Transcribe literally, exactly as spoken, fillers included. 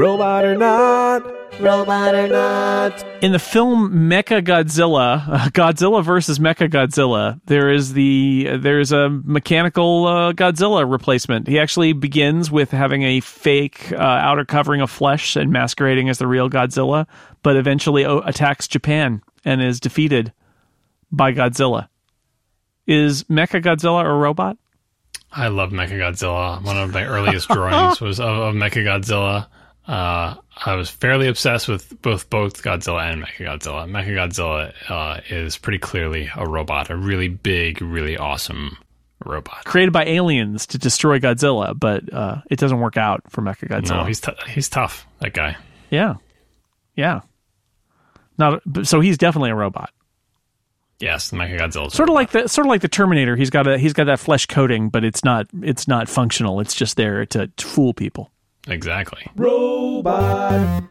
Robot or not, robot or not. In the film Mechagodzilla, uh, Godzilla versus Mechagodzilla, there is the there's a mechanical uh, Godzilla replacement. He actually begins with having a fake uh, outer covering of flesh and masquerading as the real Godzilla, but eventually o- attacks Japan and is defeated by Godzilla. Is Mechagodzilla a robot? I love Mechagodzilla. One of my earliest drawings was of, of Mechagodzilla. Uh, I was fairly obsessed with both both Godzilla and Mechagodzilla. Mechagodzilla uh, is pretty clearly a robot, a really big, really awesome robot. Created by aliens to destroy Godzilla, but uh, it doesn't work out for Mechagodzilla. No, he's t- he's tough, that guy. Yeah. Yeah. Not so he's definitely a robot. Yes, Mechagodzilla. Sort of like the sort of like the Terminator. He's got a he's got that flesh coating, but it's not it's not functional. It's just there to, to fool people. Exactly. Robot.